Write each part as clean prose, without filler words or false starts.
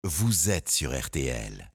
vous êtes sur RTL.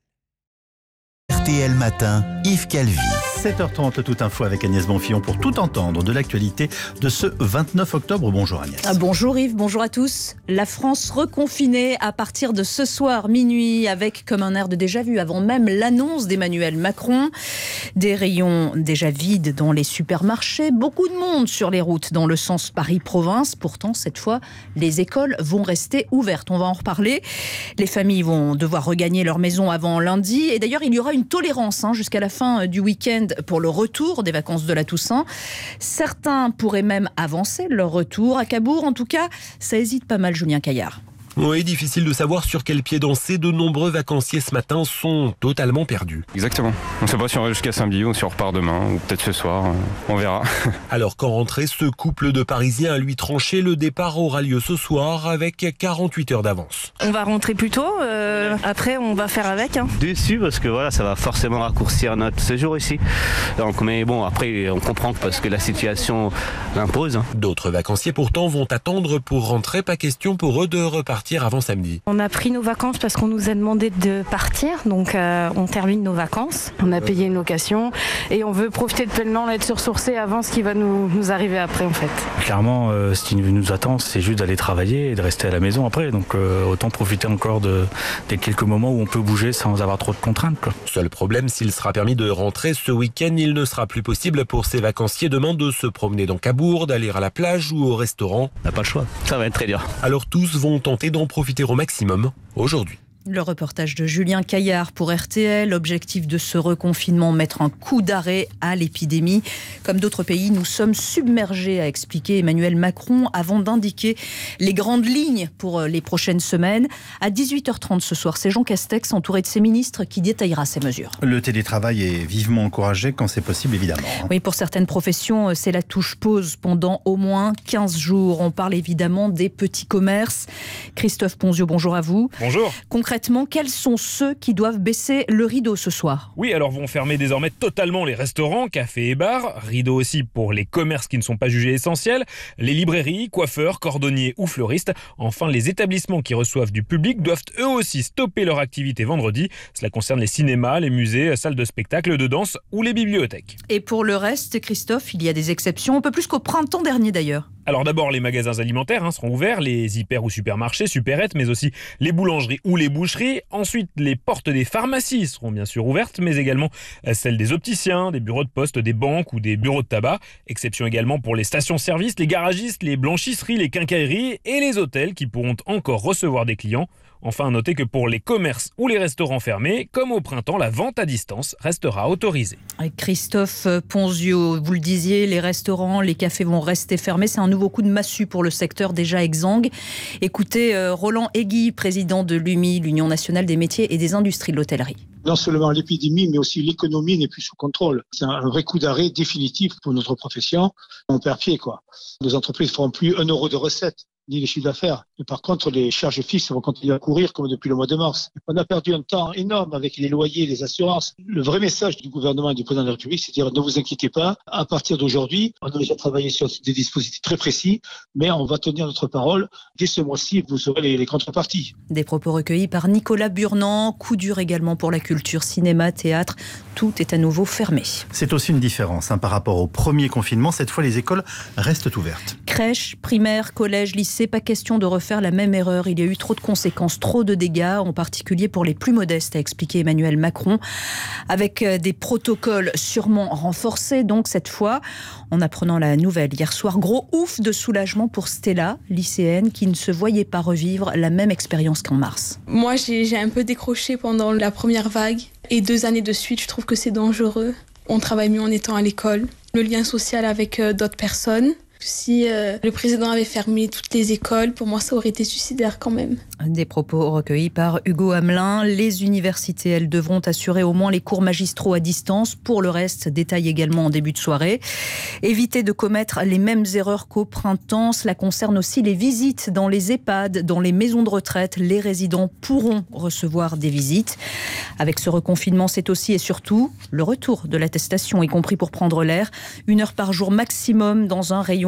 RTL Matin, Yves Calvi. 7h30, toute info avec Agnès Bonfillon pour tout entendre de l'actualité de ce 29 octobre. Bonjour Agnès. Bonjour Yves, bonjour à tous. La France reconfinée à partir de ce soir minuit avec comme un air de déjà-vu avant même l'annonce d'Emmanuel Macron. Des rayons déjà vides dans les supermarchés, beaucoup de monde sur les routes dans le sens Paris-Province. Pourtant, cette fois, les écoles vont rester ouvertes. On va en reparler. Les familles vont devoir regagner leur maison avant lundi. Et d'ailleurs, il y aura une tolérance jusqu'à la fin du week-end pour le retour des vacances de la Toussaint. Certains pourraient même avancer leur retour à Cabourg. En tout cas, ça hésite pas mal, Julien Caillard. Oui, difficile de savoir sur quel pied danser. De nombreux vacanciers ce matin sont totalement perdus. Exactement. On ne sait pas si on reste jusqu'à samedi ou si on repart demain ou peut-être ce soir. On verra. Alors qu'en rentrée, ce couple de Parisiens a lui tranché. Le départ aura lieu ce soir avec 48 heures d'avance. On va rentrer plus tôt. Après, on va faire avec. Déçu parce que voilà, ça va forcément raccourcir notre séjour ici. Donc, mais bon, après, on comprend parce que la situation l'impose. D'autres vacanciers pourtant vont attendre pour rentrer. Pas question pour eux de repartir avant samedi. On a pris nos vacances parce qu'on nous a demandé de partir, donc on termine nos vacances. On a payé une location et on veut profiter de pleinement d'être sursourcé avant ce qui va nous arriver après en fait. Clairement, ce qui nous attend, c'est juste d'aller travailler et de rester à la maison après. Donc autant profiter encore des quelques moments où on peut bouger sans avoir trop de contraintes, quoi. Seul problème, s'il sera permis de rentrer ce week-end, il ne sera plus possible pour ces vacanciers demain de se promener dans Cabourg, d'aller à la plage ou au restaurant. On n'a pas le choix. Ça va être très dur. Alors tous vont tenter d'en profiter au maximum aujourd'hui. Le reportage de Julien Caillard pour RTL. Objectif de ce reconfinement, mettre un coup d'arrêt à l'épidémie. Comme d'autres pays, nous sommes submergés, a expliqué Emmanuel Macron avant d'indiquer les grandes lignes pour les prochaines semaines. À 18h30 ce soir, c'est Jean Castex, entouré de ses ministres, qui détaillera ces mesures. Le télétravail est vivement encouragé quand c'est possible, évidemment. Oui, pour certaines professions, c'est la touche pause pendant au moins 15 jours. On parle évidemment des petits commerces. Christophe Ponzio, bonjour à vous. Bonjour. Concrètement, quels sont ceux qui doivent baisser le rideau ce soir ? Oui, alors vont fermer désormais totalement les restaurants, cafés et bars. Rideau aussi pour les commerces qui ne sont pas jugés essentiels. Les librairies, coiffeurs, cordonniers ou fleuristes. Enfin, les établissements qui reçoivent du public doivent eux aussi stopper leur activité vendredi. Cela concerne les cinémas, les musées, salles de spectacle, de danse ou les bibliothèques. Et pour le reste, Christophe, il y a des exceptions, un peu plus qu'au printemps dernier d'ailleurs. Alors d'abord, les magasins alimentaires seront ouverts, les hyper ou supermarchés, supérettes, mais aussi les boulangeries ou les boucheries. Ensuite, les portes des pharmacies seront bien sûr ouvertes, mais également celles des opticiens, des bureaux de poste, des banques ou des bureaux de tabac. Exception également pour les stations-service, les garagistes, les blanchisseries, les quincailleries et les hôtels qui pourront encore recevoir des clients. Enfin, notez que pour les commerces ou les restaurants fermés, comme au printemps, la vente à distance restera autorisée. Christophe Ponzio, vous le disiez, les restaurants, les cafés vont rester fermés. C'est un nouveau coup de massue pour le secteur déjà exsangue. Écoutez Roland Aiguille, président de l'UMI, l'Union nationale des métiers et des industries de l'hôtellerie. Non seulement l'épidémie, mais aussi l'économie n'est plus sous contrôle. C'est un vrai coup d'arrêt définitif pour notre profession. On perd pied, quoi. Nos entreprises ne feront plus 1 euro de recettes, ni les chiffres d'affaires. Mais par contre, les charges fixes vont continuer à courir comme depuis le mois de mars. On a perdu un temps énorme avec les loyers, les assurances. Le vrai message du gouvernement et du président de la République, c'est de dire ne vous inquiétez pas. À partir d'aujourd'hui, on a déjà travaillé sur des dispositifs très précis, mais on va tenir notre parole. Dès ce mois-ci, vous aurez les contreparties. Des propos recueillis par Nicolas Burnand. Coup dur également pour la culture, cinéma, théâtre. Tout est à nouveau fermé. C'est aussi une différence par rapport au premier confinement. Cette fois, les écoles restent ouvertes. Crèche, primaire, collège, lycée, pas question de refaire la même erreur. Il y a eu trop de conséquences, trop de dégâts, en particulier pour les plus modestes, a expliqué Emmanuel Macron, avec des protocoles sûrement renforcés. Donc cette fois, en apprenant la nouvelle hier soir, gros ouf de soulagement pour Stella, lycéenne, qui ne se voyait pas revivre la même expérience qu'en mars. Moi, j'ai un peu décroché pendant la première vague. Et 2 années de suite, je trouve que c'est dangereux. On travaille mieux en étant à l'école. Le lien social avec d'autres personnes. Si le président avait fermé toutes les écoles, pour moi, ça aurait été suicidaire quand même. Des propos recueillis par Hugo Hamelin. Les universités, elles, devront assurer au moins les cours magistraux à distance. Pour le reste, détail également en début de soirée. Éviter de commettre les mêmes erreurs qu'au printemps. Cela concerne aussi les visites dans les EHPAD, dans les maisons de retraite. Les résidents pourront recevoir des visites. Avec ce reconfinement, c'est aussi et surtout le retour de l'attestation, y compris pour prendre l'air. 1 heure par jour maximum dans un rayon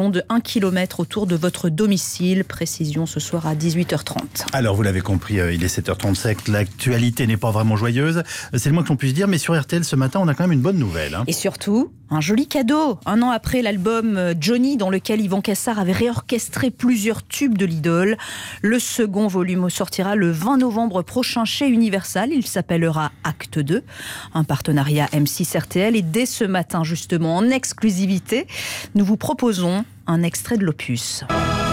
rayon de 1 km autour de votre domicile. Précision ce soir à 18h30. Alors, vous l'avez compris, il est 7h37. L'actualité n'est pas vraiment joyeuse. C'est le moins que l'on puisse dire. Mais sur RTL, ce matin, on a quand même une bonne nouvelle. Et surtout, un joli cadeau. 1 an après l'album Johnny, dans lequel Yvan Cassar avait réorchestré plusieurs tubes de l'idole. Le second volume sortira le 20 novembre prochain chez Universal. Il s'appellera Acte 2. Un partenariat M6 RTL. Et dès ce matin, justement, en exclusivité, nous vous proposons un extrait de l'opus.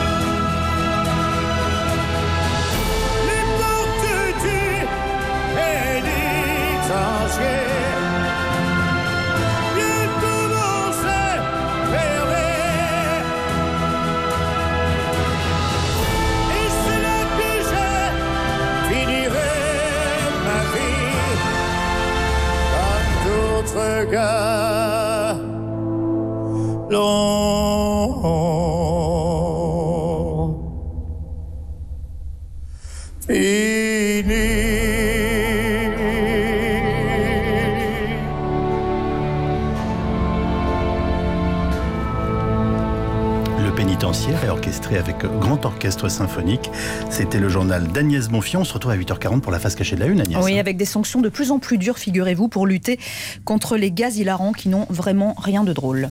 Gars long fini. Le pénitentiaire est orchestré avec grand orchestre symphonique. C'était le journal d'Agnès Bonfillon. On se retrouve à 8h40 pour la face cachée de la une, Agnès. Oui, avec des sanctions de plus en plus dures, figurez-vous, pour lutter contre les gaz hilarants qui n'ont vraiment rien de drôle.